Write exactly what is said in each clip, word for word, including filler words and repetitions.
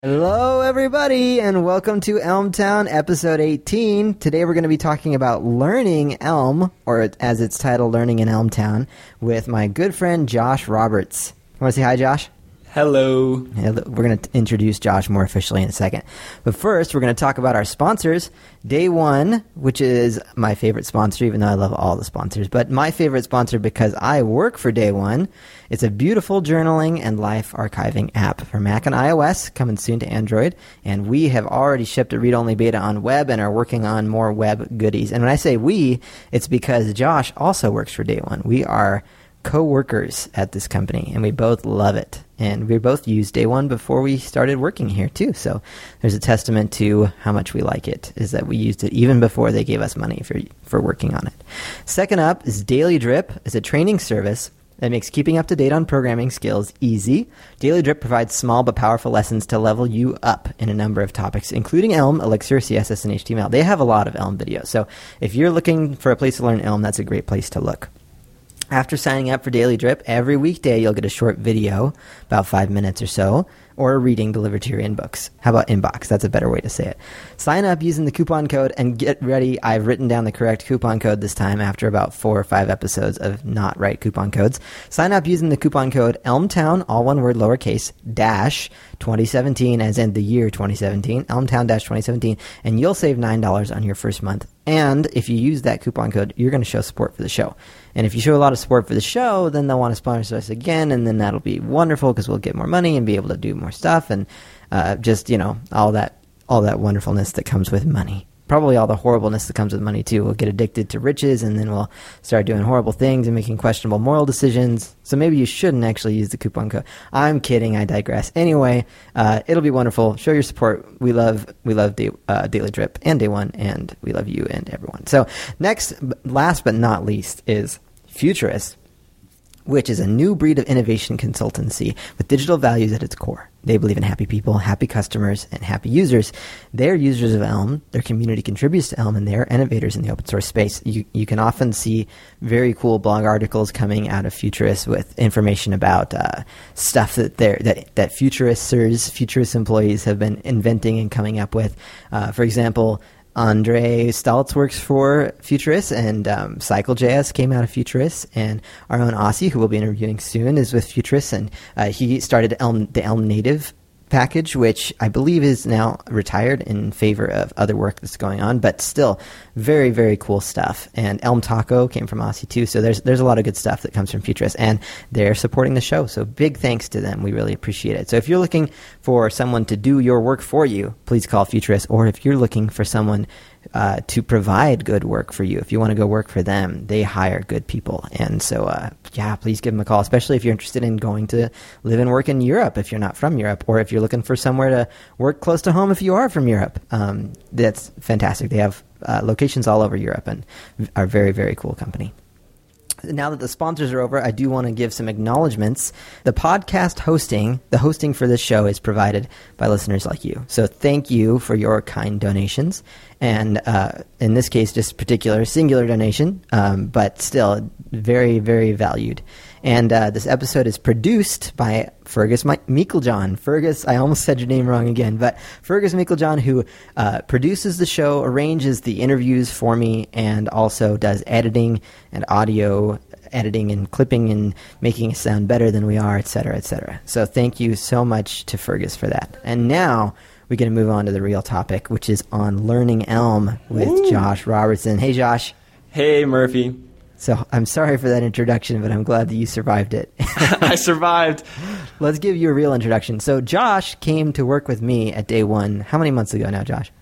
Hello, everybody, and welcome to Elmtown, episode eighteen. Today we're going to be talking about learning Elm, or as it's titled, Learning in Elmtown, with my good friend Josh Roberts. Want to say hi, Josh? Hello. We're going to introduce Josh more officially in a second. But first, we're going to talk about our sponsors. Day One, which is my favorite sponsor, even though I love all the sponsors. But my favorite sponsor because I work for Day One. It's a beautiful journaling and life archiving app for Mac and iOS, coming soon to Android. And we have already shipped a read-only beta on web and are working on more web goodies. And when I say we, it's because Josh also works for Day One. We are co-workers at this company, and we both love it. And we both used Day One before we started working here, too. So there's a testament to how much we like it, is that we used it even before they gave us money for for working on it. Second up is Daily Drip. It's a training service that makes keeping up to date on programming skills easy. Daily Drip provides small but powerful lessons to level you up in a number of topics, including Elm, Elixir, C S S, and H T M L. They have a lot of Elm videos. So if you're looking for a place to learn Elm, that's a great place to look. After signing up for Daily Drip, every weekday you'll get a short video, about five minutes or so, or a reading delivered to your inbox. How about inbox? That's a better way to say it. Sign up using the coupon code and get ready. I've written down the correct coupon code this time after about four or five episodes of not right coupon codes. Sign up using the coupon code Elmtown, all one word, lowercase, dash twenty seventeen, as in the year twenty seventeen, Elmtown dash twenty seventeen, and you'll save nine dollars on your first month. And if you use that coupon code, you're going to show support for the show. And if you show a lot of support for the show, then they'll want to sponsor us again, and then that'll be wonderful because we'll get more money and be able to do more stuff and uh, just, you know, all that all that wonderfulness that comes with money. Probably all the horribleness that comes with money, too. We'll get addicted to riches, and then we'll start doing horrible things and making questionable moral decisions. So maybe you shouldn't actually use the coupon code. I'm kidding. I digress. Anyway, uh, it'll be wonderful. Show your support. We love we love day, uh, Daily Drip and Day One, and we love you and everyone. So next, last but not least, is Futurist, which is a new breed of innovation consultancy with digital values at its core. They believe in happy people, happy customers, and happy users. They're users of Elm. Their community contributes to Elm, and they're innovators in the open source space. You you can often see very cool blog articles coming out of Futurist with information about uh, stuff that they're, that that Futuristers, Futurist employees have been inventing and coming up with. Uh, for example, Andre Staltz works for Futurist, and um, CycleJS came out of Futurist, and our own Aussie, who we'll be interviewing soon, is with Futurist, and uh, he started Elm, the Elm Native package, which I believe is now retired in favor of other work that's going on, but still very, very cool stuff. And Elm Taco came from Aussie too, so there's there's a lot of good stuff that comes from Futurist, and they're supporting the show, so big thanks to them. We really appreciate it. So if you're looking for someone to do your work for you, please call Futurist, or if you're looking for someone Uh, to provide good work for you, if you want to go work for them, they hire good people. And so, uh, yeah, please give them a call, especially if you're interested in going to live and work in Europe if you're not from Europe, or if you're looking for somewhere to work close to home if you are from Europe. Um, that's fantastic. They have uh, locations all over Europe and are a very, very cool company. Now that the sponsors are over, I do want to give some acknowledgments. The podcast hosting, the hosting for this show is provided by listeners like you. So thank you for your kind donations. And uh, in this case, just particular singular donation, um, but still very, very valued. And uh, this episode is produced by Fergus Meiklejohn. Fergus, I almost said your name wrong again, but Fergus Meiklejohn, who uh, produces the show, arranges the interviews for me, and also does editing and audio editing and clipping and making us sound better than we are, et cetera, et cetera. So thank you so much to Fergus for that. And now we're going to move on to the real topic, which is on learning Elm with Ooh. Josh Robertson. Hey, Josh. Hey, Murphy. So I'm sorry for that introduction, but I'm glad that you survived it. I survived. Let's give you a real introduction. So Josh came to work with me at Day One. How many months ago now, Josh?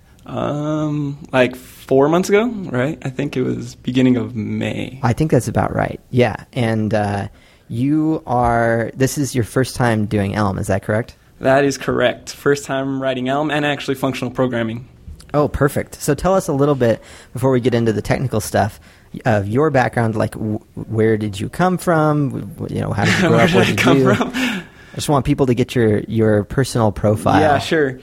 Um, like four months ago, right? I think it was beginning of May. I think that's about right. Yeah. And uh, you are, this is your first time doing Elm, is that correct? That is correct. First time writing Elm and actually functional programming. Oh, perfect. So tell us a little bit, before we get into the technical stuff, of your background. Like, w- where did you come from? You know, how did you grow where up? Where did did I come you? from? I just want people to get your, your personal profile. Yeah, sure.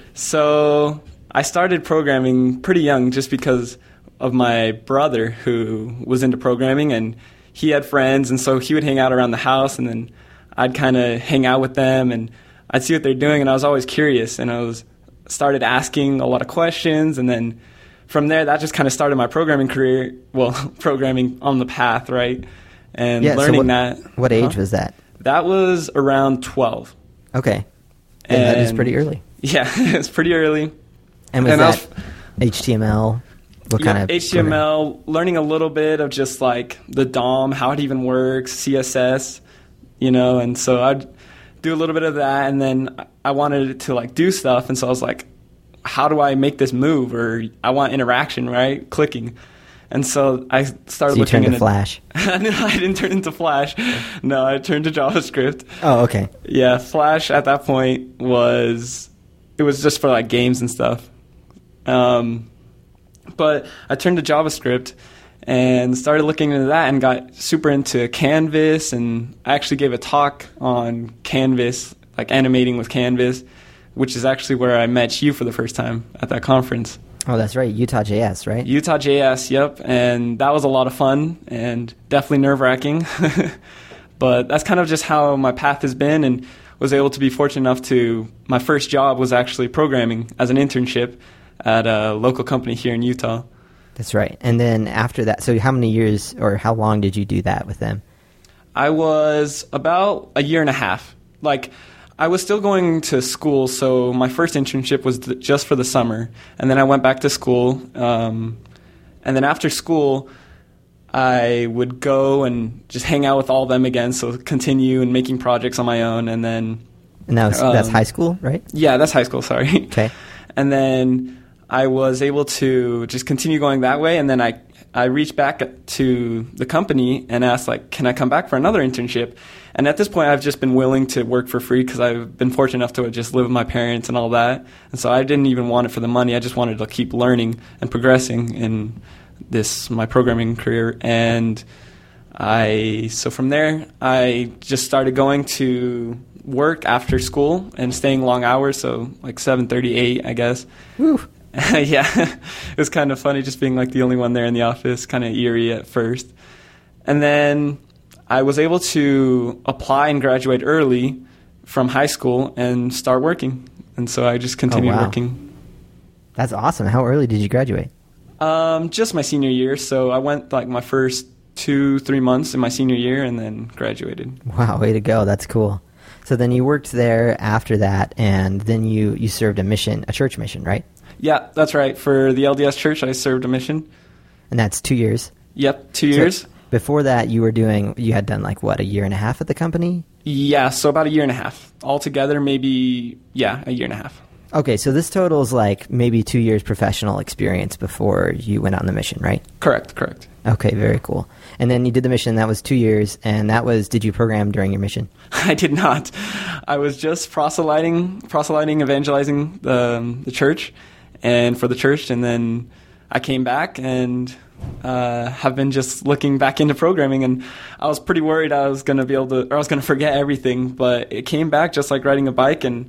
So I started programming pretty young just because of my brother who was into programming, and he had friends, and so he would hang out around the house, and then I'd kind of hang out with them, and I'd see what they're doing, and I was always curious, and I was started asking a lot of questions, and then from there, that just kind of started my programming career. Well, programming on the path, right? And yeah, learning so what, that. What age huh? was that? That was around twelve. Okay. And that is pretty early. Yeah, it's pretty early. And was and that was, H T M L? What yeah, kind of H T M L, learning a little bit of just like the D O M, how it even works, C S S, you know, and so I'd do a little bit of that, and then I wanted to like do stuff, and so I was like, how do I make this move? Or I want interaction, right? Clicking. And so I started so you looking turned to into Flash. No, I didn't turn into Flash. No, I turned to JavaScript. Oh, okay. Yeah, Flash at that point was, it was just for like games and stuff. Um, but I turned to JavaScript and started looking into that and got super into Canvas, and I actually gave a talk on Canvas, like animating with Canvas, which is actually where I met you for the first time at that conference. Oh, that's right. Utah J S, right? Utah J S, yep. And that was a lot of fun and definitely nerve-wracking. But that's kind of just how my path has been, and was able to be fortunate enough to, my first job was actually programming as an internship at a local company here in Utah. That's right. And then after that, so how many years or how long did you do that with them? I was about a year and a half. Like, I was still going to school, so my first internship was th- just for the summer. And then I went back to school. Um, and then after school, I would go and just hang out with all of them again, so continue and making projects on my own. And then... And that was, um, that's high school, right? Yeah, that's high school, sorry. Okay. And then I was able to just continue going that way. And then I, I reached back to the company and asked, like, can I come back for another internship? And at this point, I've just been willing to work for free because I've been fortunate enough to just live with my parents and all that. And so I didn't even want it for the money. I just wanted to keep learning and progressing in this, my programming career. And I, so from there, I just started going to work after school and staying long hours, so like seven thirty-eight, I guess. Woo. Yeah, it was kind of funny just being like the only one there in the office, kind of eerie at first. And then I was able to apply and graduate early from high school and start working. And so I just continued oh, wow. working. That's awesome. How early did you graduate? Um, just my senior year. So I went like my first two, three months in my senior year and then graduated. Wow, way to go. That's cool. So then you worked there after that, and then you, you served a mission, a church mission, right? Yeah, that's right. For the L D S Church, I served a mission. And that's two years? Yep, two years. So before that, you were doing, you had done like, what, a year and a half at the company? Yeah, so about a year and a half. Altogether, maybe, yeah, a year and a half. Okay, so this totals like maybe two years professional experience before you went on the mission, right? Correct, correct. Okay, very cool. And then you did the mission, that was two years, and that was, did you program during your mission? I did not. I was just proselyting, proselyting, evangelizing the, the church, and for the church, and then I came back and uh, have been just looking back into programming, and I was pretty worried I was going to be able to, or I was going to forget everything, but it came back just like riding a bike, and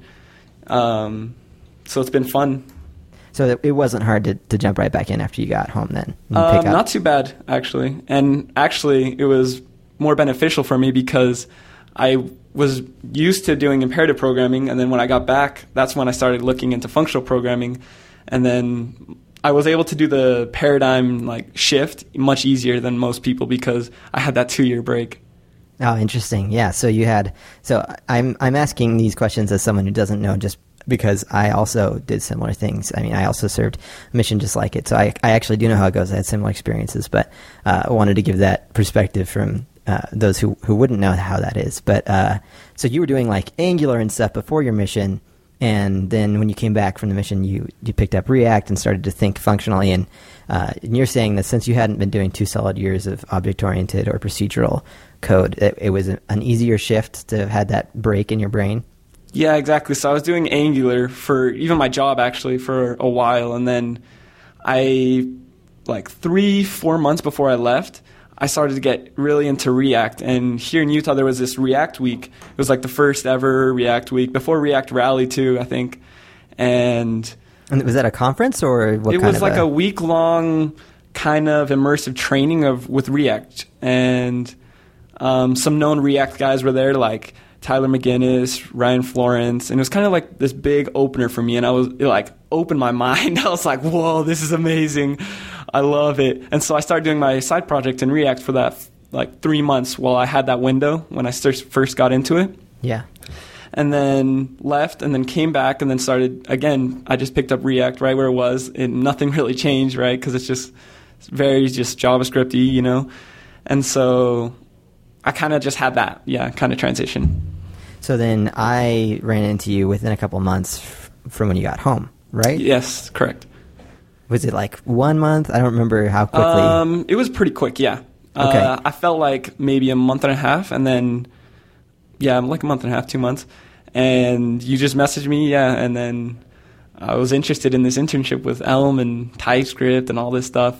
um, so it's been fun. So it wasn't hard to, to jump right back in after you got home then? Um, not too bad, actually. And actually, it was more beneficial for me because I was used to doing imperative programming, and then when I got back, that's when I started looking into functional programming. And then I was able to do the paradigm like shift much easier than most people because I had that two-year break. Oh, interesting. Yeah, so you had... So I'm I'm asking these questions as someone who doesn't know, just because I also did similar things. I mean, I also served a mission just like it. So I, I actually do know how it goes. I had similar experiences, but uh, I wanted to give that perspective from uh, those who, who wouldn't know how that is. But uh, so you were doing like Angular and stuff before your mission, and then when you came back from the mission, you, you picked up React and started to think functionally. And, uh, and you're saying that since you hadn't been doing two solid years of object-oriented or procedural code, it, it was an easier shift to have had that break in your brain? Yeah, exactly. So I was doing Angular for even my job, actually, for a while. And then I, like three, four months before I left, I started to get really into React. And here in Utah, there was this React Week. It was like the first ever React Week, before React Rally, too, I think. And, and was that a conference or what it kind was of like a, a week-long kind of immersive training of with React. And um, some known React guys were there to, like, Tyler McGinnis, Ryan Florence, and it was kind of like this big opener for me, and I was, it like opened my mind. I was like, whoa, this is amazing. I love it. And so I started doing my side project in React for that like three months while I had that window when I first got into it. Yeah. And then left and then came back and then started, again, I just picked up React right where it was, and nothing really changed, right? Because it's just it's very just JavaScript-y, you know? And so I kind of just had that, yeah, kind of transition. So then I ran into you within a couple months f- from when you got home, right? Yes, correct. Was it like one month? I don't remember how quickly. Um, it was pretty quick, yeah. Okay. Uh, I felt like maybe a month and a half, and then, yeah, like a month and a half, two months. And you just messaged me, yeah, and then I was interested in this internship with Elm and TypeScript and all this stuff.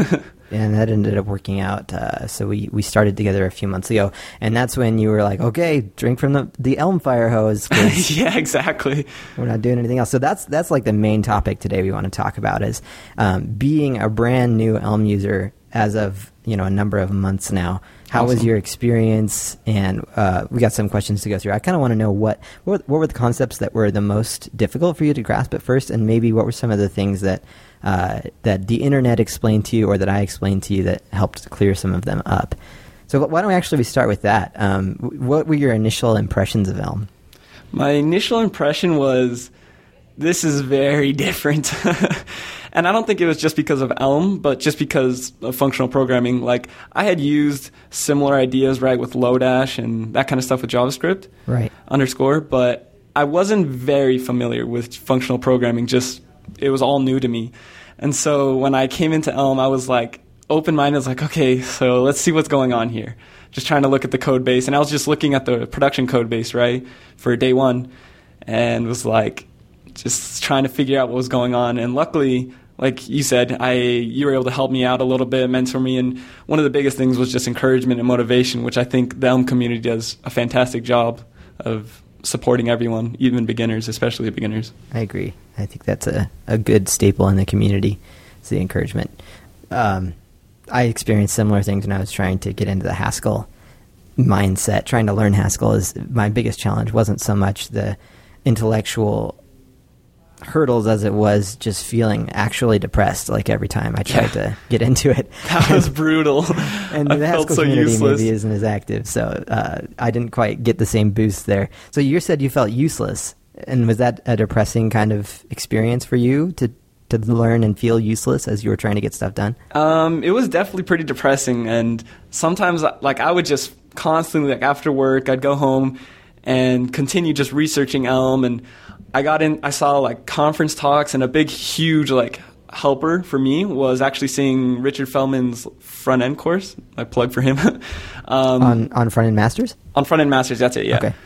And that ended up working out. Uh, so we, we started together a few months ago. And that's when you were like, okay, drink from the, the Elm fire hose. Yeah, exactly. We're not doing anything else. So that's that's like the main topic today we want to talk about is um, being a brand new Elm user as of, you know, a number of months now. How Awesome. was your experience? And uh, we got some questions to go through. I kind of want to know what, what what were the concepts that were the most difficult for you to grasp at first, and maybe what were some of the things that uh, that the internet explained to you or that I explained to you that helped clear some of them up. So why don't we actually start with that? Um, what were your initial impressions of Elm? My initial impression was, this is very different. And I don't think it was just because of Elm, but just because of functional programming. Like, I had used similar ideas, right, with Lodash and that kind of stuff with JavaScript. Right. Underscore, but I wasn't very familiar with functional programming. Just, it was all new to me. And so when I came into Elm, I was like, open-minded. I was like, okay, so let's see what's going on here. Just trying to look at the code base. And I was just looking at the production code base, right, for day one, and was like, just trying to figure out what was going on. And luckily, like you said, I you were able to help me out a little bit, mentor me, and one of the biggest things was just encouragement and motivation, which I think the Elm community does a fantastic job of supporting everyone, even beginners, especially beginners. I agree. I think that's a, a good staple in the community, is the encouragement. Um, I experienced similar things when I was trying to get into the Haskell mindset. Trying to learn Haskell is my biggest challenge. Wasn't so much the intellectual hurdles as it was just feeling actually depressed like every time I tried yeah. to get into it. That was brutal. And I the felt Haskell so community useless. maybe isn't as active, so uh, I didn't quite get the same boost there. So you said you felt useless, and was that a depressing kind of experience for you to to learn and feel useless as you were trying to get stuff done? Um, it was definitely pretty depressing, and sometimes like I would just constantly, like after work, I'd go home and continue just researching Elm, and I got in, I saw like conference talks, and a big, huge like helper for me was actually seeing Richard Feldman's front end course. I plug for him. um, on on front end masters? On front end masters, that's it, yeah. Okay.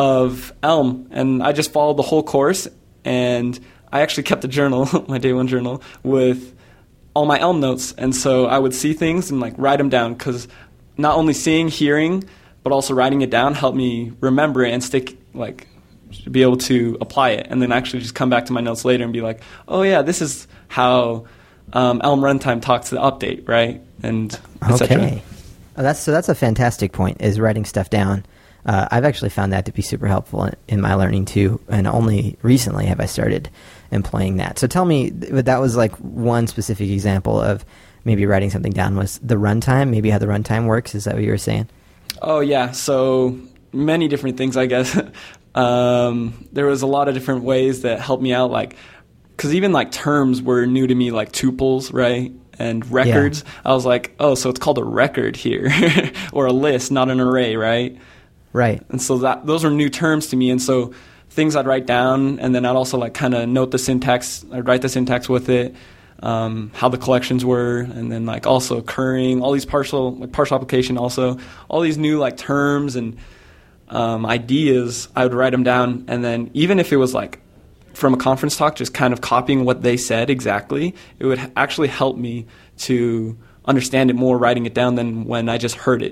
Of Elm, and I just followed the whole course, and I actually kept a journal, my day one journal, with all my Elm notes, and so I would see things and like write them down, because not only seeing, hearing, but also writing it down helped me remember it and stick, like, to be able to apply it, and then actually just come back to my notes later and be like, oh yeah, this is how um, Elm Runtime talks to the update, right? And et cetera. Okay. Oh, that's, so that's a fantastic point, is writing stuff down. Uh, I've actually found that to be super helpful in, in my learning too, and only recently have I started employing that. So tell me, that was like one specific example of maybe writing something down, was the runtime, maybe how the runtime works. Is that what you were saying? Oh yeah, so many different things, I guess. um, there was a lot of different ways that helped me out, like, because even like terms were new to me, like tuples, right? And records. Yeah. I was like, oh, so it's called a record here, or a list, not an array, right? Right. And so that those are new terms to me, and so things I'd write down, and then I'd also like kind of note the syntax. I'd write the syntax with it, um, how the collections were, and then like also occurring, all these partial like partial application, also all these new like terms and um, ideas. I would write them down, and then even if it was like from a conference talk, just kind of copying what they said exactly, it would actually help me to understand it more writing it down than when I just heard it.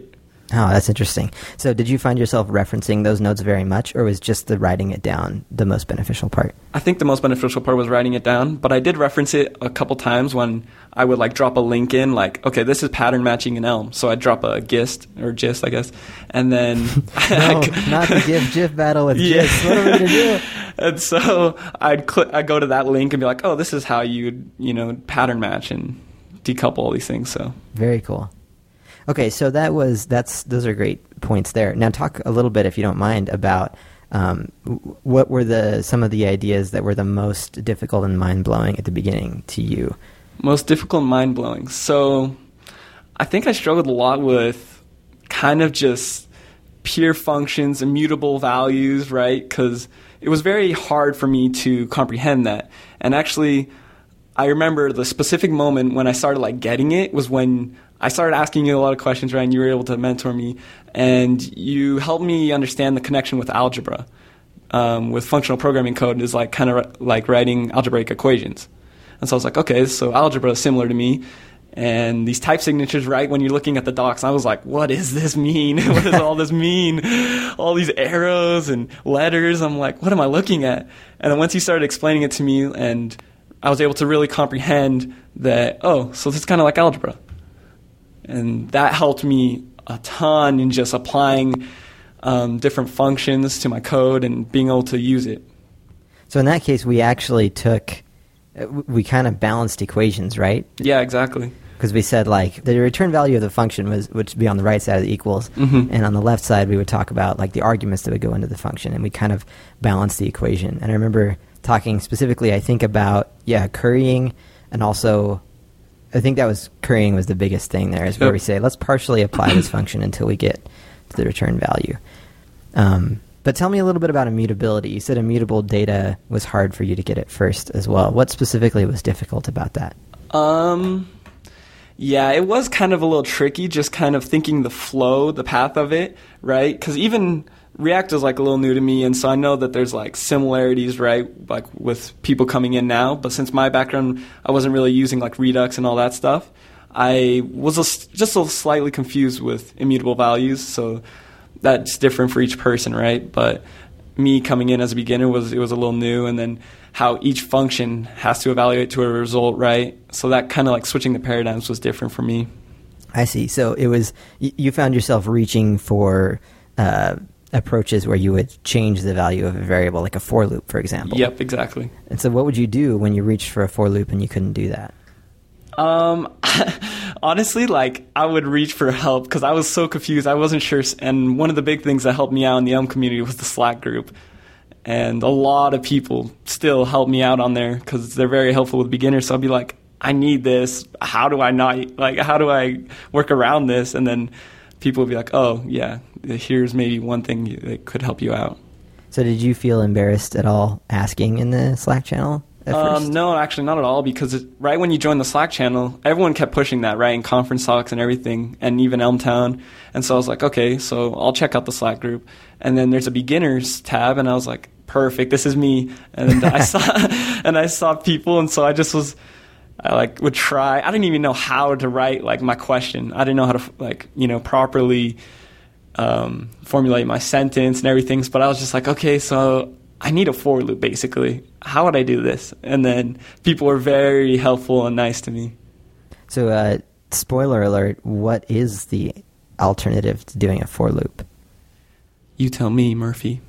Oh, that's interesting. So did you find yourself referencing those nodes very much, or was just the writing it down the most beneficial part? I think the most beneficial part was writing it down, but I did reference it a couple times when I would like drop a link in, like, okay, this is pattern matching in Elm. So I'd drop a gist, or gist, I guess, and then... no, not the GIF GIF battle with yeah. gist. What are we going to do? And so I'd, cl- I'd go to that link and be like, oh, this is how you, you know, pattern match and decouple all these things. So very cool. Okay, so that was that's those are great points there. Now talk a little bit, if you don't mind, about um, what were the some of the ideas that were the most difficult and mind-blowing at the beginning to you? Most difficult and mind-blowing. So I think I struggled a lot with kind of just pure functions, immutable values, right? Because it was very hard for me to comprehend that. And actually, I remember the specific moment when I started like getting it was when I started asking you a lot of questions, right? And you were able to mentor me, and you helped me understand the connection with algebra. Um, with functional programming code is like kind of like writing algebraic equations. And so I was like, okay, so algebra is similar to me. And these type signatures, right, when you're looking at the docs, I was like, what does this mean? What does all this mean? All these arrows and letters. I'm like, what am I looking at? And then once you started explaining it to me, and I was able to really comprehend that, oh, so this is kind of like algebra. And that helped me a ton in just applying um, different functions to my code and being able to use it. So in that case, we actually took, we kind of balanced equations, right? Yeah, exactly. Because we said, like, the return value of the function was would be on the right side of the equals, mm-hmm. and on the left side we would talk about, like, the arguments that would go into the function, and we kind of balanced the equation. And I remember talking specifically, I think, about, yeah, currying, and also... I think that was currying was the biggest thing there, is where yep. we say, let's partially apply this function until we get to the return value. Um, but tell me a little bit about immutability. You said immutable data was hard for you to get at first as well. What specifically was difficult about that? Um, yeah, it was kind of a little tricky, just kind of thinking the flow, the path of it, right? Because even... React is like a little new to me, and so I know that there's like similarities, right, like with people coming in now. But since my background, I wasn't really using like Redux and all that stuff, I was a, just a slightly confused with immutable values. So that's different for each person, right? But me coming in as a beginner was it was a little new, and then how each function has to evaluate to a result, right? So that kind of like switching the paradigms was different for me. I see. So it was you found yourself reaching for. Uh, approaches where you would change the value of a variable, like a for loop, for example. Yep, exactly. And so what would you do when you reached for a for loop and you couldn't do that? Um, honestly, like, I would reach for help because I was so confused. I wasn't sure. And one of the big things that helped me out in the Elm community was the Slack group. And a lot of people still help me out on there because they're very helpful with beginners. So I'll be like, I need this. How do I not, like, how do I work around this? And then people would be like, oh, yeah, here's maybe one thing that could help you out. So did you feel embarrassed at all asking in the Slack channel at um, first? No, actually not at all, because it, right when you joined the Slack channel, everyone kept pushing that, right, in conference talks and everything, and even Elmtown. And so I was like, okay, so I'll check out the Slack group. And then there's a beginners tab, and I was like, perfect, this is me. And I saw and I saw people, and so I just was... I like would try. I didn't even know how to write like my question. I didn't know how to like you know properly um, formulate my sentence and everything. But I was just like, okay, so I need a for loop basically. How would I do this? And then people were very helpful and nice to me. So, uh, spoiler alert: what is the alternative to doing a for loop? You tell me, Murphy.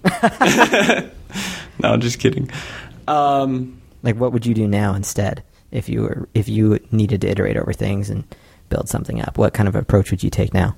No, I'm just kidding. Um, like, what would you do now instead? If you were, if you needed to iterate over things and build something up, what kind of approach would you take now?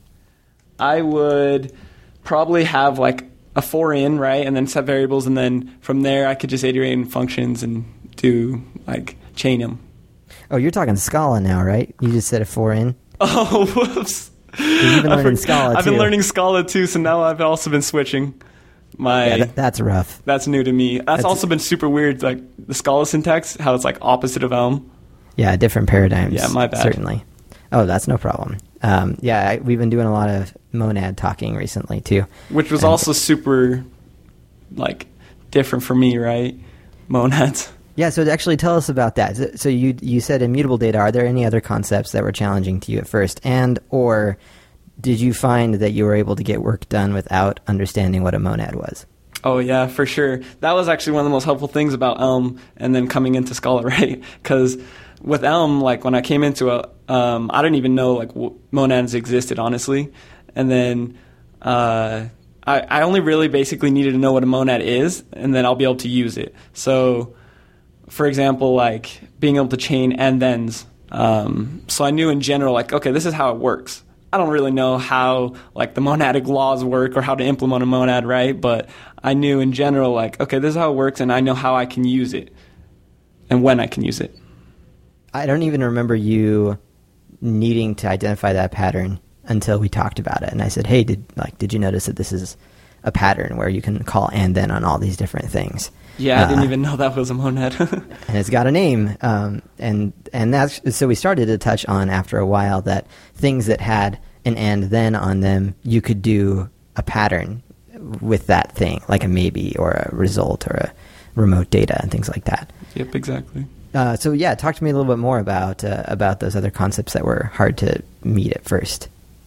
I would probably have like a for in, right, and then set variables, and then from there I could just iterate in functions and do like chain them. Oh, you're talking Scala now, right? You just said a for in. Oh, whoops! You've been learning Scala too. I've been learning Scala too, so now I've also been switching. My, yeah, that, that's rough. That's new to me. That's, that's also been super weird, like the Scala syntax, how it's like opposite of Elm. Yeah, different paradigms. Yeah, my bad. Certainly. Oh, that's no problem. Um, yeah, I, we've been doing a lot of Monad talking recently too. Which was and, also super, like, different for me, right? Monads. Yeah, so actually tell us about that. So you you said immutable data. Are there any other concepts that were challenging to you at first? And or did you find that you were able to get work done without understanding what a monad was? Oh, yeah, for sure. That was actually one of the most helpful things about Elm and then coming into Scala, right? Because with Elm, like when I came into it, um, I didn't even know like w- monads existed, honestly. And then uh, I, I only really basically needed to know what a monad is, and then I'll be able to use it. So, for example, like being able to chain and thens. Um, so I knew in general, like, okay, this is how it works. I don't really know how like the monadic laws work or how to implement a monad, right? But I knew in general, like, okay, this is how it works, and I know how I can use it and when I can use it. I don't even remember you needing to identify that pattern until we talked about it. And I said, hey, did like did you notice that this is a pattern where you can call and then on all these different things? Yeah, I didn't uh, even know that was a monad. And it's got a name. Um, and and that's so we started to touch on after a while that things that had an and then on them, you could do a pattern with that thing, like a maybe or a result or a remote data and things like that. Yep, exactly. Uh, so yeah, talk to me a little bit more about uh, about those other concepts that were hard to meet at first.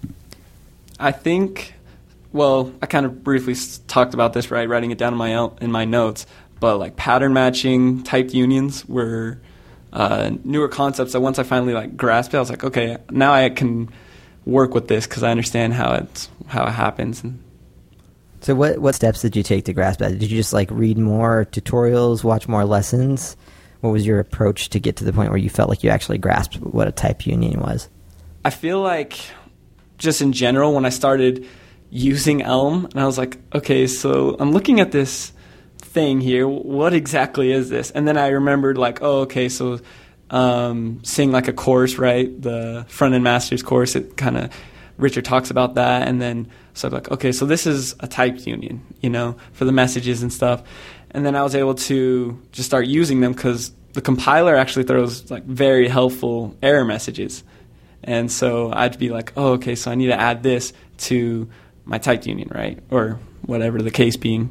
I think, well, I kind of briefly s- talked about this, right, writing it down in my el- in my notes. But like pattern matching, typed unions were uh, newer concepts that once I finally like grasped it, I was like, okay, now I can work with this because I understand how it's how it happens. And So what what steps did you take to grasp that? Did you just like read more tutorials, watch more lessons? What was your approach to get to the point where you felt like you actually grasped what a type union was? I feel like just in general when I started using Elm, and I was like, okay, so I'm looking at this thing here. What exactly is this? And then I remembered like, oh, okay, so um, seeing like a course, right? The front-end master's course, it kind of, Richard talks about that. And then so I'm like, okay, so this is a typed union, you know, for the messages and stuff. And then I was able to just start using them because the compiler actually throws like very helpful error messages. And so I'd be like, oh, okay, so I need to add this to my typed union, right? Or whatever the case being.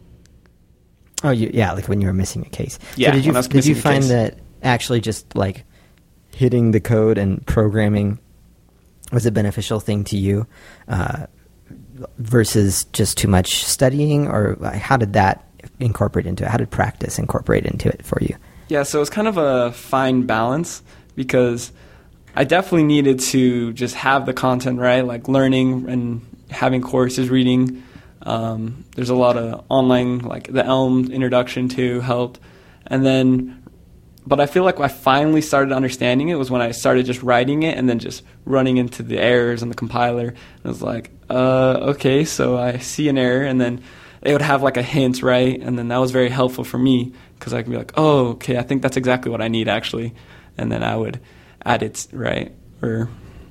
Oh, you, yeah, like when you were missing a case. Yeah, so did you when I was did you missing a find case. that actually just like hitting the code and programming was a beneficial thing to you uh, versus just too much studying, or how did that incorporate into it? How did practice incorporate into it for you? Yeah, so it's kind of a fine balance because I definitely needed to just have the content, right? Like learning and having courses, reading. Um, there's a lot of online, like the Elm introduction to helped. And then, but I feel like I finally started understanding it was when I started just writing it and then just running into the errors in the compiler. And I was like, uh, okay, so I see an error, and then it would have like a hint, right? And then that was very helpful for me because I could be like, oh, okay, I think that's exactly what I need actually. And then I would add it, right? Or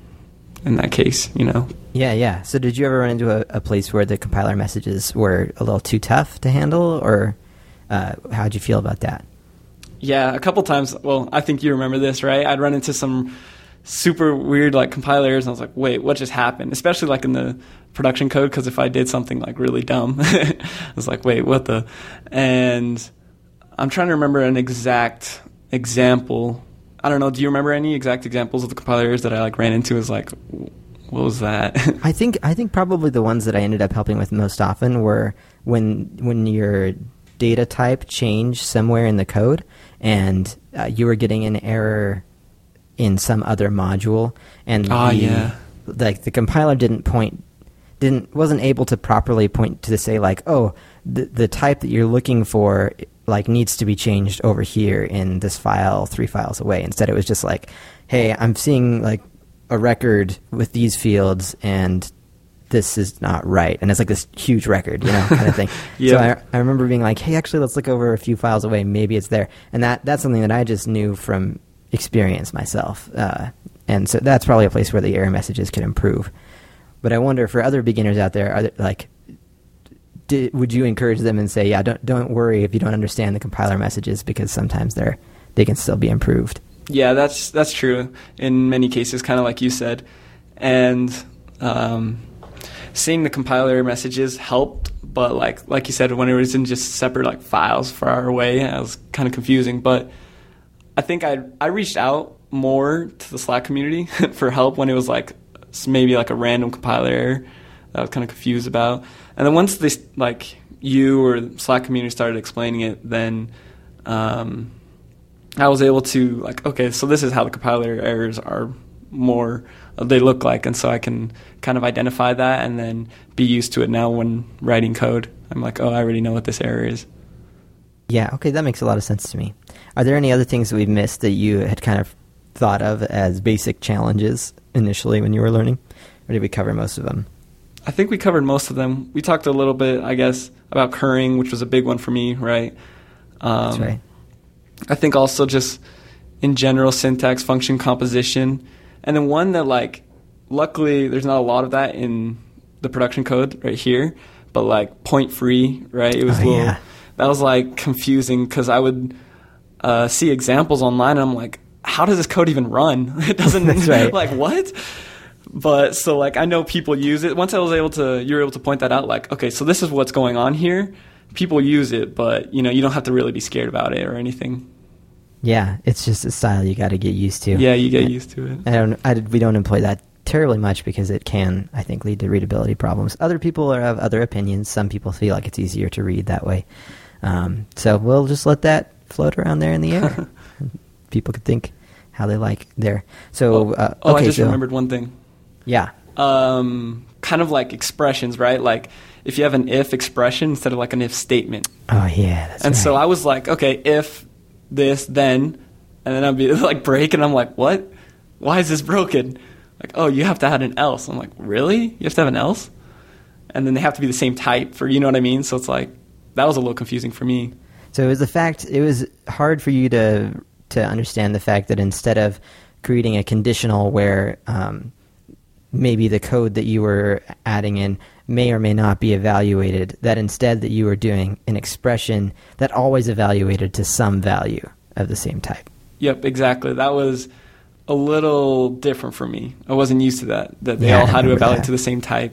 in that case, you know. Yeah, yeah. So did you ever run into a, a place where the compiler messages were a little too tough to handle, or uh, how'd you feel about that? Yeah, a couple times. Well, I think you remember this, right? I'd run into some super weird like compilers, and I was like, wait, what just happened? Especially like in the production code, because if I did something like really dumb, I was like, wait, what the? And I'm trying to remember an exact example. I don't know. Do you remember any exact examples of the compilers that I like ran into? As like, what was that? I think I think probably the ones that I ended up helping with most often were when when your data type changed somewhere in the code, and uh, you were getting an error in some other module, and Ah, the, yeah. like the compiler didn't point didn't wasn't able to properly point to say like, oh, the the type that you're looking for like needs to be changed over here in this file three files away. Instead, it was just like, hey, I'm seeing like a record with these fields, and this is not right. And it's like this huge record, you know, kind of thing. Yeah. So I, I remember being like, hey, actually, let's look over a few files away. Maybe it's there. And that that's something that I just knew from experience myself. Uh, and so that's probably a place where the error messages could improve. But I wonder, for other beginners out there, are there, like, did, would you encourage them and say, yeah, don't don't worry if you don't understand the compiler messages, because sometimes they're they can still be improved? Yeah, that's that's true in many cases, kind of like you said. And um, seeing the compiler messages helped, but like like you said, when it was in just separate like files far away, it was kind of confusing. But I think I I reached out more to the Slack community for help when it was like maybe like a random compiler error that I was kind of confused about. And then once this, like you or the Slack community started explaining it, then um, I was able to like, okay, so this is how the compiler errors are more, they look like, and so I can kind of identify that and then be used to it now when writing code. I'm like, oh, I already know what this error is. Yeah, okay, that makes a lot of sense to me. Are there any other things that we've missed that you had kind of thought of as basic challenges initially when you were learning? Or did we cover most of them? I think we covered most of them. We talked a little bit, I guess, about currying, which was a big one for me, right? Um, That's right. I think also just in general syntax, function composition. And then one that, like, luckily there's not a lot of that in the production code right here, but, like, point free, right? It was oh, a little... Yeah. That was, like, confusing because I would uh, see examples online, and I'm like, how does this code even run? It doesn't, That's right. like, what? But, so, like, I know people use it. Once I was able to, you were able to point that out, like, okay, so this is what's going on here. People use it, but, you know, you don't have to really be scared about it or anything. Yeah, it's just a style you got to get used to. Yeah, you get used to it. I don't. I, we don't employ that terribly much because it can, I think, lead to readability problems. Other people are, have other opinions. Some people feel like it's easier to read that way. Um, so we'll just let that float around there in the air. People could think how they like there. So, oh, uh, oh okay, I just so, remembered one thing. Yeah. Um, kind of like expressions, right? Like if you have an if expression instead of like an if statement. Oh yeah, that's and right. so I was like, okay, if this, then, and then I'd be like break, and I'm like, what? Why is this broken? Like, oh, you have to add an else. I'm like, really? You have to have an else? And then they have to be the same type for, you know what I mean? So it's like, that was a little confusing for me. So it was the fact, it was hard for you to to understand the fact that instead of creating a conditional where um, maybe the code that you were adding in may or may not be evaluated, that instead that you were doing an expression that always evaluated to some value of the same type. Yep, exactly. That was a little different for me. I wasn't used to that, that they Yeah, all I had to remember evaluate that. to the same type.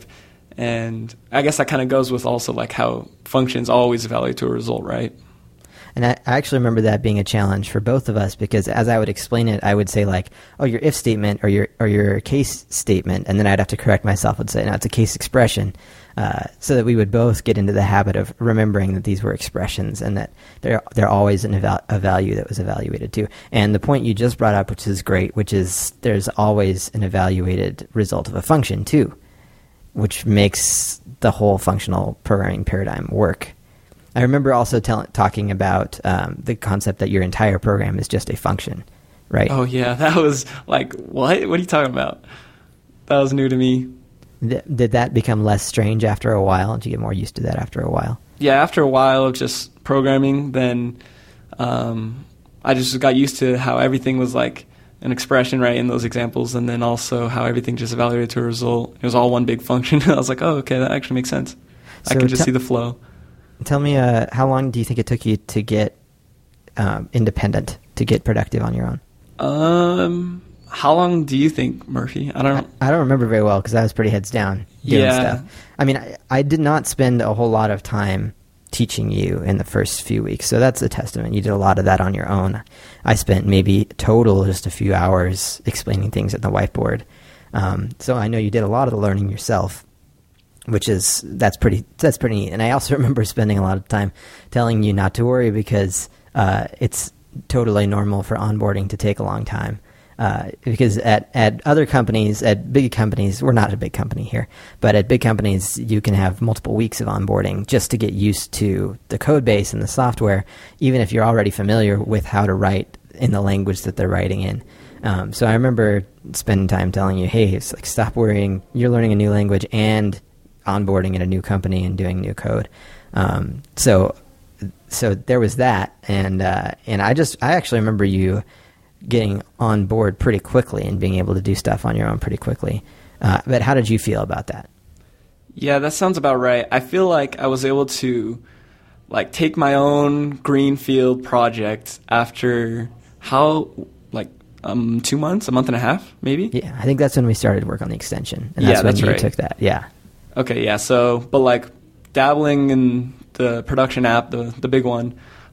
And I guess that kind of goes with also like how functions always evaluate to a result, right? And I, I actually remember that being a challenge for both of us because as I would explain it, I would say like, oh, your if statement or your or your case statement, and then I'd have to correct myself and say, no, it's a case expression, uh, so that we would both get into the habit of remembering that these were expressions and that they're, they're always an eval- a value that was evaluated to. And the point you just brought up, which is great, which is there's always an evaluated result of a function too, which makes the whole functional programming paradigm work. I remember also tell, talking about um, the concept that your entire program is just a function, right? Oh, yeah. That was like, what? What are you talking about? That was new to me. Th- did that become less strange after a while? Did you get more used to that after a while? Yeah, after a while of just programming, then um, I just got used to how everything was like an expression, right, in those examples, and then also how everything just evaluated to a result. It was all one big function. I was like, oh, okay, that actually makes sense. So I can just t- see the flow. Tell me, uh, how long do you think it took you to get um, independent, to get productive on your own? Um, how long do you think, Murphy? I don't. I, I don't remember very well because I was pretty heads down doing Yeah. stuff. I mean, I, I did not spend a whole lot of time teaching you in the first few weeks, so that's a testament. You did a lot of that on your own. I spent maybe total just a few hours explaining things at the whiteboard. Um, so I know you did a lot of the learning yourself, which is that's pretty that's pretty neat. And I also remember spending a lot of time telling you not to worry because uh, it's totally normal for onboarding to take a long time. Uh, because at, at other companies, at big companies, we're not a big company here, but at big companies, you can have multiple weeks of onboarding just to get used to the code base and the software, even if you're already familiar with how to write in the language that they're writing in. Um, so I remember spending time telling you, hey, it's like stop worrying. You're learning a new language and onboarding in a new company and doing new code. Um, so so there was that, and uh, and I just I actually remember you getting on board pretty quickly and being able to do stuff on your own pretty quickly. Uh, but how did you feel about that? Yeah, that sounds about right. I feel like I was able to like take my own greenfield project after how like um two months, a month and a half, maybe. Yeah, I think that's when we started work on the extension, and that's Yeah, when that's you right. took that. Yeah. Okay, yeah. So, but like dabbling in the production app, the the big one,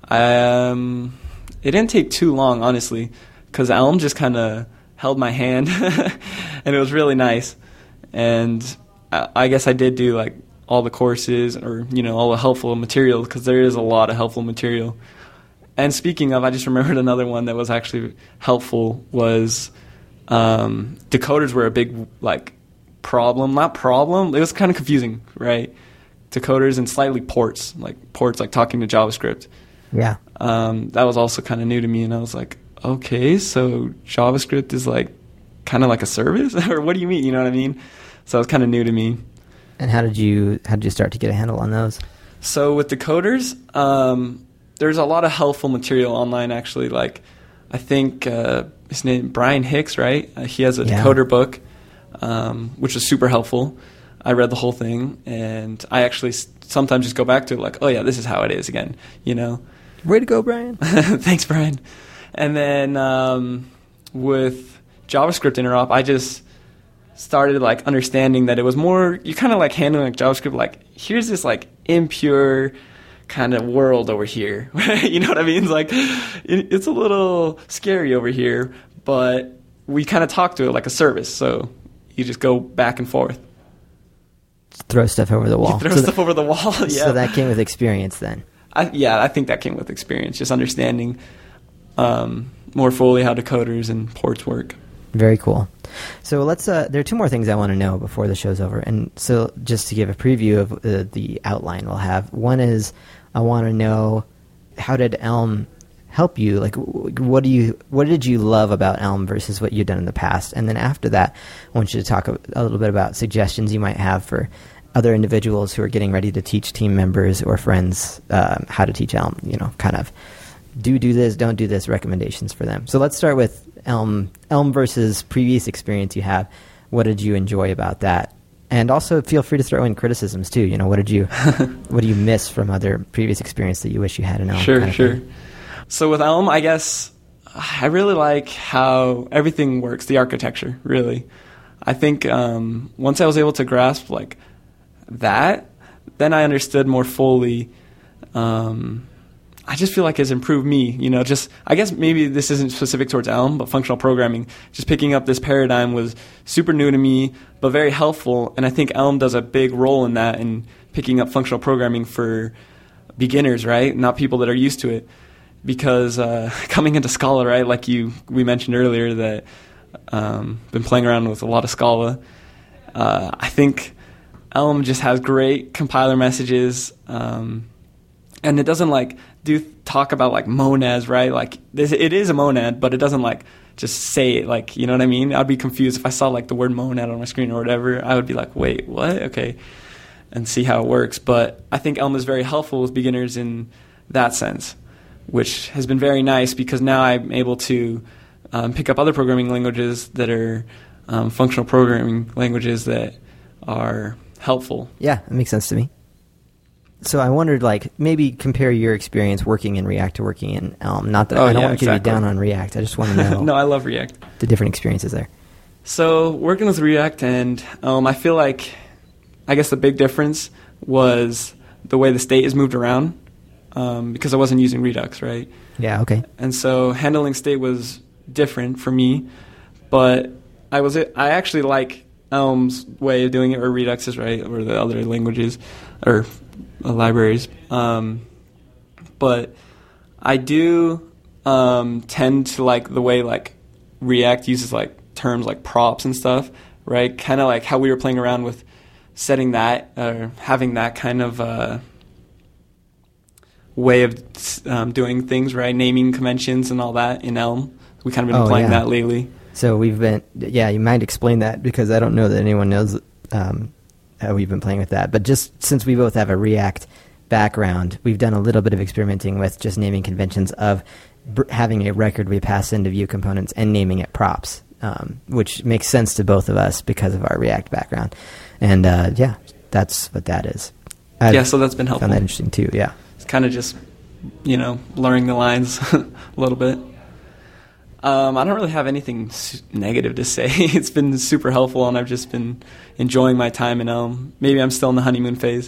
um, it didn't take too long, honestly, because Elm just kind of held my hand, and it was really nice. and I, I guess I did do like all the courses or, you know, all the helpful material, because there is a lot of helpful material. And speaking of, I just remembered another one that was actually helpful was um, decoders were a big like problem. Not problem. It was kind of confusing, right? Decoders and slightly ports, like ports like talking to JavaScript. Yeah. Um, that was also kind of new to me, and I was like, okay, so JavaScript is like kind of like a service? Or what do you mean? You know what I mean? So it was kind of new to me. And how did you how did you start to get a handle on those? So with decoders, um, there's a lot of helpful material online, actually. Like, I think uh, his name, Brian Hicks, right? Uh, he has a yeah. decoder book, um, which is super helpful. I read the whole thing, and I actually s- sometimes just go back to it like, oh, yeah, this is how it is again, you know? Way to go, Brian. Thanks, Brian. And then um, with JavaScript interop, I just started like understanding that it was more, you kind of like handling like JavaScript, like here's this like impure kind of world over here. You know what I mean? It's like, it, it's a little scary over here, but we kind of talk to it like a service. So you just go back and forth. Throw stuff over the wall. You throw so stuff that, over the wall, yeah. So that came with experience then. I, yeah, I think that came with experience, just understanding um, more fully how decoders and ports work. Very cool. So let's. Uh, there are two more things I want to know before the show's over, and so just to give a preview of uh, the outline we'll have. One is I want to know, how did Elm help you? Like, what do you what did you love about Elm versus what you'd done in the past? And then after that, I want you to talk a, a little bit about suggestions you might have for other individuals who are getting ready to teach team members or friends um, how to teach Elm. You know, kind of do do this, don't do this, recommendations for them. So let's start with Elm Elm versus previous experience you have. What did you enjoy about that? And also feel free to throw in criticisms too. You know, what did you what do you miss from other previous experience that you wish you had in Elm? Sure, kind of sure. thing? So with Elm, I guess I really like how everything works, the architecture, really. I think um, once I was able to grasp like that, then I understood more fully. Um, I just feel like it's improved me, you know, just, I guess maybe this isn't specific towards Elm, but functional programming, just picking up this paradigm was super new to me, but very helpful. And I think Elm does a big role in that, in picking up functional programming for beginners, right? Not people that are used to it. Because uh, coming into Scala, right, like you we mentioned earlier, that um, been playing around with a lot of Scala. Uh, I think Elm just has great compiler messages, um, and it doesn't like do talk about like monads, right? Like this, it is a monad, but it doesn't like just say it, like, you know what I mean? I'd be confused if I saw like the word monad on my screen or whatever. I would be like, wait, what? Okay, and see how it works. But I think Elm is very helpful with beginners in that sense, which has been very nice because now I'm able to um, pick up other programming languages that are um, functional programming languages that are helpful. Yeah, it makes sense to me. So I wondered, like, maybe compare your experience working in React to working in Elm. Not that Oh, I don't yeah, want you to be exactly. down on React. I just want to know No, I love React. the different experiences there. So working with React and um, I feel like, I guess the big difference was the way the state is moved around. Um, because I wasn't using Redux, right? Yeah, okay. And so handling state was different for me, but I was I actually like Elm's way of doing it, or Redux's, right, or the other languages or uh, libraries. Um, but I do um, tend to like the way like React uses like terms like props and stuff, right? Kind of like how we were playing around with setting that or having that kind of uh, way of um, doing things, right? Naming conventions and all that in Elm. We kind of been Oh, playing yeah. that lately. So we've been, yeah, you might explain that because I don't know that anyone knows um, how we've been playing with that. But just since we both have a React background, we've done a little bit of experimenting with just naming conventions of br- having a record we pass into view components and naming it props, um, which makes sense to both of us because of our React background. And uh, yeah, that's what that is. I've yeah, so that's been helpful. found that interesting too, yeah. It's kind of just, you know, blurring the lines a little bit. Um, I don't really have anything su- negative to say. It's been super helpful, and I've just been enjoying my time in Elm. Maybe I'm still in the honeymoon phase.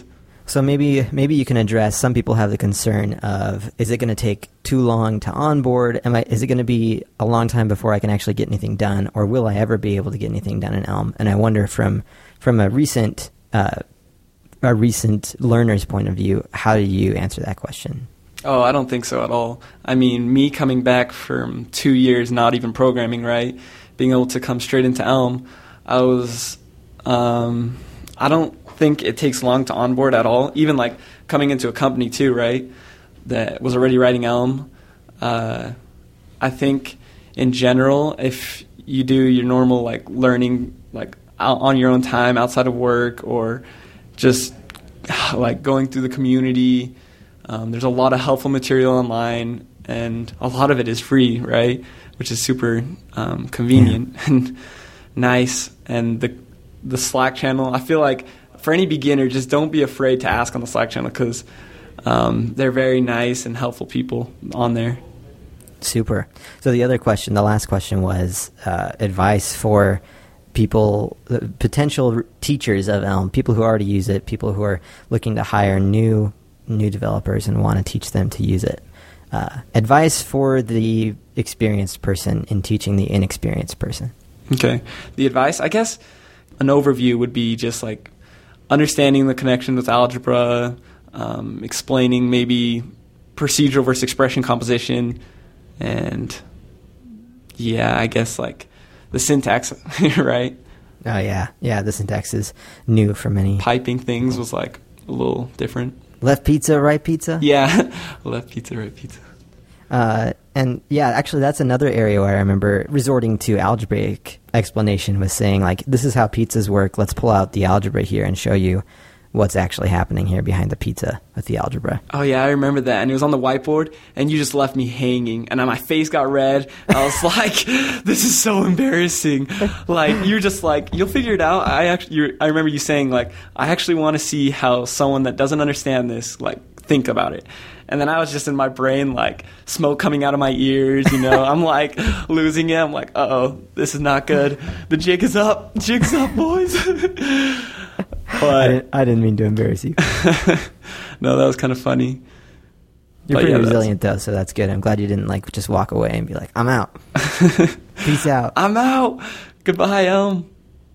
So maybe maybe you can address, some people have the concern of, is it going to take too long to onboard? Am I, is it going to be a long time before I can actually get anything done, or will I ever be able to get anything done in Elm? And I wonder from from a recent uh, a recent learner's point of view, how do you answer that question? Oh, I don't think so at all. I mean, me coming back from two years not even programming, right, being able to come straight into Elm, I was, um, I don't think it takes long to onboard at all. Even like coming into a company too, right, that was already writing Elm. Uh, I think in general, if you do your normal like learning like out on your own time outside of work, or just like going through the community, um, there's a lot of helpful material online, and a lot of it is free, right, which is super um, convenient yeah. and nice. And the the Slack channel, I feel like for any beginner, just don't be afraid to ask on the Slack channel, because um, they're very nice and helpful people on there. Super. So the other question, the last question, was uh, advice for people, uh, potential r- teachers of Elm, people who already use it, people who are looking to hire new new developers and want to teach them to use it. Uh, advice for the experienced person in teaching the inexperienced person. Okay. The advice, I guess, an overview would be just like understanding the connection with algebra, um, explaining maybe procedural versus expression composition, and yeah, I guess like the syntax, right? Oh yeah, yeah. The syntax is new for many. Piping things was like a little different. Left pizza, right pizza. Yeah, left pizza, right pizza. Uh, and yeah, actually, that's another area where I remember resorting to algebraic explanation, was saying like, this is how pizzas work. Let's pull out the algebra here and show you what's actually happening here behind the pizza with the algebra. Oh yeah, I remember that. And it was on the whiteboard, and you just left me hanging, and my face got red. I was like, this is so embarrassing. Like, you're just like, you'll figure it out. I actually, you're, I remember you saying like, I actually want to see how someone that doesn't understand this, like, think about it. And then I was just in my brain, like, smoke coming out of my ears, you know. I'm, like, losing it. I'm like, uh-oh, this is not good. The jig is up. Jig's up, boys. But I didn't, I didn't mean to embarrass you. No, that was kind of funny. You're But pretty yeah, resilient, though, so that's good. I'm glad you didn't, like, just walk away and be like, I'm out. Peace out. I'm out. Goodbye, Elm.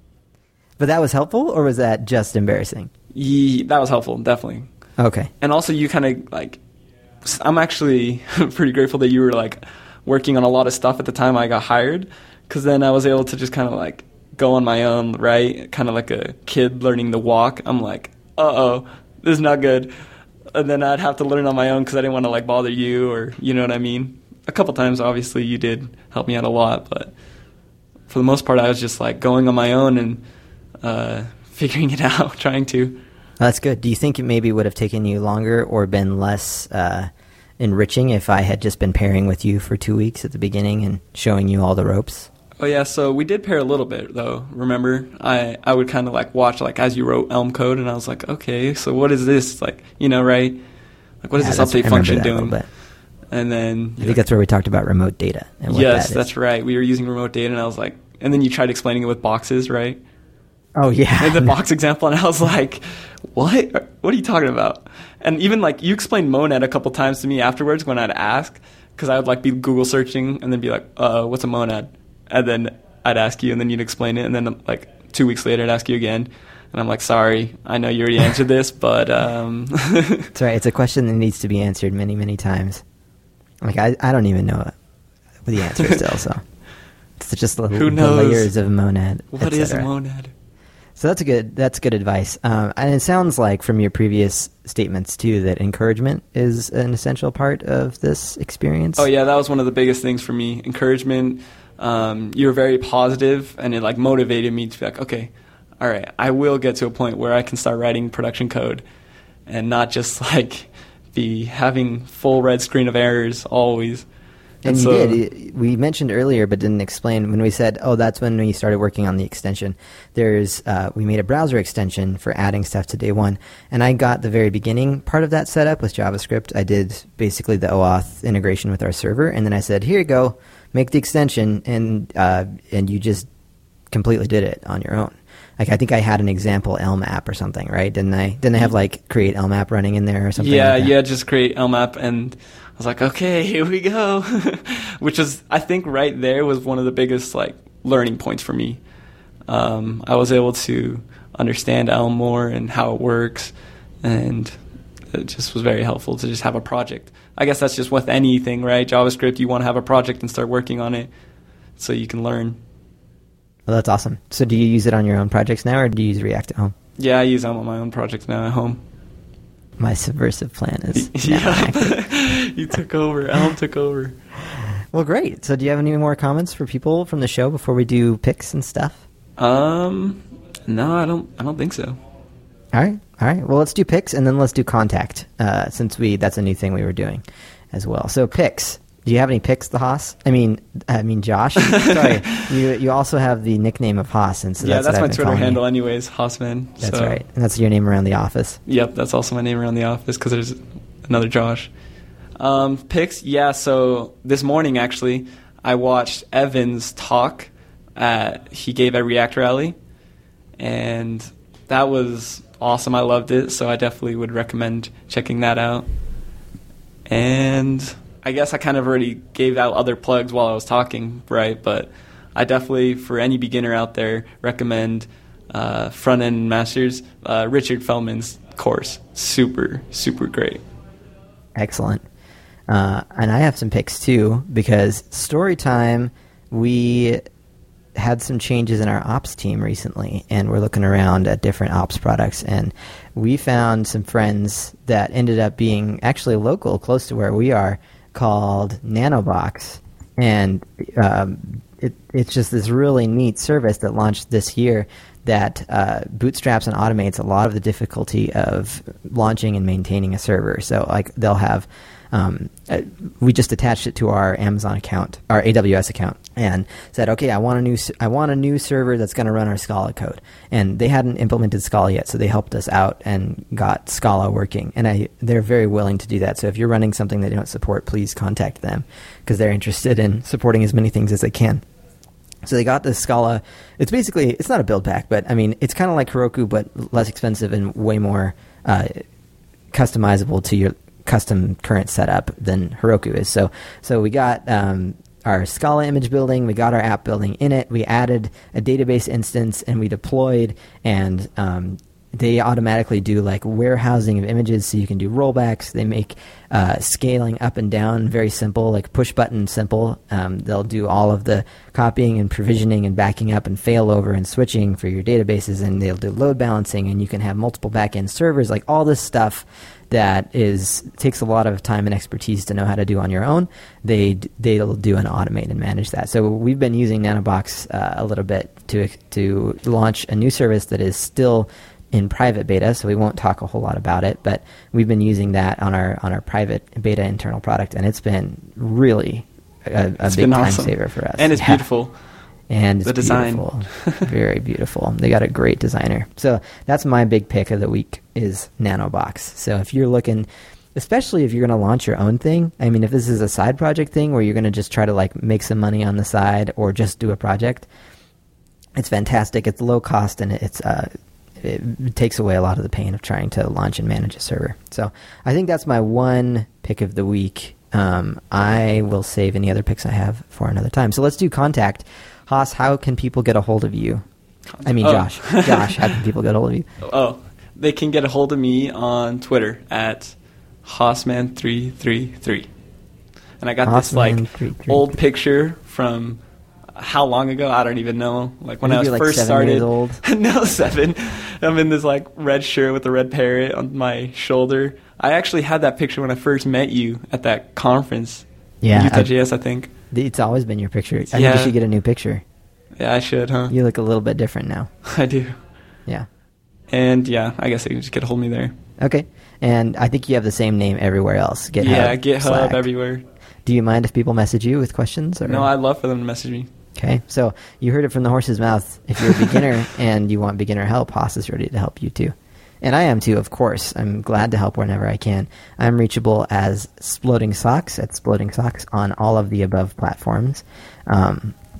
But that was helpful, or was that just embarrassing? Yeah, that was helpful, definitely. Okay. And also, you kind of, like, I'm actually pretty grateful that you were, like, working on a lot of stuff at the time I got hired, because then I was able to just kind of, like, go on my own, right? Kind of like a kid learning to walk. I'm like, uh-oh, this is not good. And then I'd have to learn on my own because I didn't want to, like, bother you, or, you know what I mean? A couple times, obviously, you did help me out a lot, but for the most part, I was just, like, going on my own and uh, figuring it out, trying to. That's good. Do you think it maybe would have taken you longer or been less uh, enriching if I had just been pairing with you for two weeks at the beginning and showing you all the ropes? Oh, yeah, so we did pair a little bit, though, remember? I, I would kind of, like, watch, like, as you wrote Elm code, and I was like, okay, so what is this? Like, you know, right? Like, what is yeah, this update function doing? Bit. And then... I think that's where we talked about remote data. And what yes, that that's right. We were using remote data, and I was like... And then you tried explaining it with boxes, right? Oh, yeah. And the box example, and I was like, what? What are you talking about? And even, like, you explained Monad a couple times to me afterwards when I'd ask, because I would, like, be Google searching and then be like, uh, what's a monad? And then I'd ask you, and then you'd explain it, and then, like, two weeks later I'd ask you again. And I'm like, sorry, I know you already answered this, but... Um That's right. It's a question that needs to be answered many, many times. Like, I, I don't even know the answer still, so... It's just the, Who the knows? layers of a monad. What is a monad? So that's a good that's good advice. Um, and it sounds like from your previous statements too that encouragement is an essential part of this experience. Oh yeah, that was one of the biggest things for me. Encouragement. Um, you were very positive, and it like motivated me to be like, okay, all right, I will get to a point where I can start writing production code, and not just like be having full red screen of errors always. And, and you so, did. We mentioned earlier, but didn't explain, when we said, oh, that's when we started working on the extension. There's, uh, we made a browser extension for adding stuff to day one. And I got the very beginning part of that set up with JavaScript. I did basically the OAuth integration with our server. And then I said, here you go, make the extension. And, uh, and you just completely did it on your own. Like I think I had an example Elm app or something, right? Didn't I? Didn't I have like create Elm app running in there or something? Yeah, like that? yeah, just create Elm app, and I was like, okay, here we go. Which is, I think, right there was one of the biggest like learning points for me. Um, I was able to understand Elm more and how it works, and it just was very helpful to just have a project. I guess that's just with anything, right? JavaScript, you want to have a project and start working on it so you can learn. Well, that's awesome. So do you use it on your own projects now, or do you use React at home? Yeah, I use Elm on my own projects now at home. My subversive plan is yeah. You took over. Elm took over. Well, great. So do you have any more comments for people from the show before we do picks and stuff? Um, no, I don't. I don't think so. All right, all right. Well, let's do picks, and then let's do contact, uh, since we that's a new thing we were doing as well. So picks. Do you have any picks, the Haas? I mean, I mean Josh. Sorry, you you also have the nickname of Haas, and so yeah, that's, that's what my I've been Twitter calling handle, you. anyways. Haasman. That's so. right, and that's your name around the office. Yep, that's also my name around the office because there's another Josh. Um, picks, yeah. So this morning, actually, I watched Evan's talk. At, he gave at React Rally, and that was awesome. I loved it, so I definitely would recommend checking that out. And I guess I kind of already gave out other plugs while I was talking, right? But I definitely, for any beginner out there, recommend uh, Front End Masters, uh, Richard Feldman's course. Super, super great. Excellent. Uh, and I have some picks too, because Storytime, we had some changes in our ops team recently, and we're looking around at different ops products, and we found some friends that ended up being actually local, close to where we are, called Nanobox. And um, it, it's just this really neat service that launched this year that uh, bootstraps and automates a lot of the difficulty of launching and maintaining a server. So like they'll have Um, uh, we just attached it to our Amazon account, our A W S account, and said, okay, I want a new, I want a new server that's going to run our Scala code. And they hadn't implemented Scala yet, so they helped us out and got Scala working. And I, they're very willing to do that. So if you're running something they don't support, please contact them because they're interested in supporting as many things as they can. So they got the Scala. It's basically, it's not a build pack, but I mean, it's kind of like Heroku, but less expensive and way more uh, customizable to your custom current setup than Heroku is. So so we got um, our Scala image building, we got our app building in it, we added a database instance, and we deployed, and um, they automatically do like warehousing of images so you can do rollbacks. They make uh, scaling up and down very simple, like push button simple. Um, they'll do all of the copying and provisioning and backing up and failover and switching for your databases, and they'll do load balancing, and you can have multiple backend servers, like all this stuff that is takes a lot of time and expertise to know how to do on your own. They they'll do and automate and manage that. So we've been using Nanobox uh, a little bit to to launch a new service that is still in private beta, so we won't talk a whole lot about it. But we've been using that on our on our private beta internal product, and it's been really a, a it's big been time awesome. saver for us. And it's yeah. beautiful. And it's the design. beautiful. Very beautiful. They got a great designer. So that's my big pick of the week is Nanobox. So if you're looking, especially if you're going to launch your own thing, I mean, if this is a side project thing where you're going to just try to like make some money on the side or just do a project, it's fantastic. It's low cost, and it's uh, it takes away a lot of the pain of trying to launch and manage a server. So I think that's my one pick of the week. Um, I will save any other picks I have for another time. So let's do contact. Haas, how can people get a hold of you? I mean, oh. Josh. Josh, how can people get a hold of you? Oh, they can get a hold of me on Twitter at Haasman three three three. And I got Haasman this like three three three. old picture from how long ago? I don't even know. Like when I was Maybe like first seven started. years old. No, seven. I'm in this like red shirt with a red parrot on my shoulder. I actually had that picture when I first met you at that conference. Yeah, Utah I- J S, I think. It's always been your picture. I think Yeah. you should get a new picture. Yeah, I should, huh? You look a little bit different now. I do. Yeah. And yeah, I guess they can just get a hold of me there. Okay. And I think you have the same name everywhere else. GitHub, yeah, GitHub, Slack. everywhere. Do you mind if people message you with questions? Or? No, I'd love for them to message me. Okay. So you heard it from the horse's mouth. If you're a beginner and you want beginner help, Haas is ready to help you too. And I am too, of course. I'm glad to help whenever I can. I'm reachable as Sploding Socks at Sploding Socks on all of the above platforms. Um,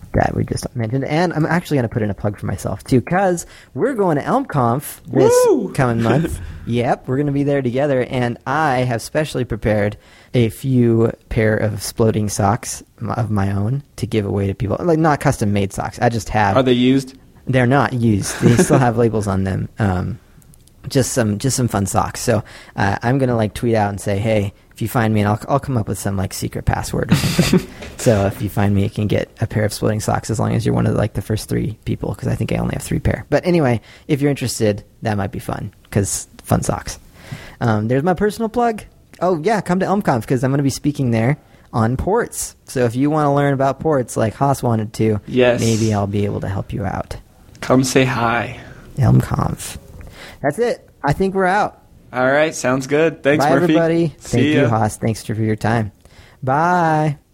that we just mentioned. And I'm actually going to put in a plug for myself, too, because we're going to ElmConf this Woo! coming month. Yep, we're going to be there together, and I have specially prepared a few pair of exploding socks of my own to give away to people. Like, not custom-made socks. I just have... Are they used? They're not used. They still have labels on them. Um, just some just some fun socks. So uh, I'm going to, like, tweet out and say, hey, if you find me, and I'll, I'll come up with some, like, secret password or something. So if you find me, you can get a pair of exploding socks as long as you're one of, like, the first three people, because I think I only have three pair. But anyway, if you're interested, that might be fun, because fun socks. Um, there's my personal plug. Oh, yeah, come to ElmConf, because I'm going to be speaking there on ports. So if you want to learn about ports like Haas wanted to, yes. maybe I'll be able to help you out. Come say hi. ElmConf. That's it. I think we're out. All right, sounds good. Thanks, Bye, Murphy. everybody. See Thank ya. you, Haas. Thanks for your time. Bye.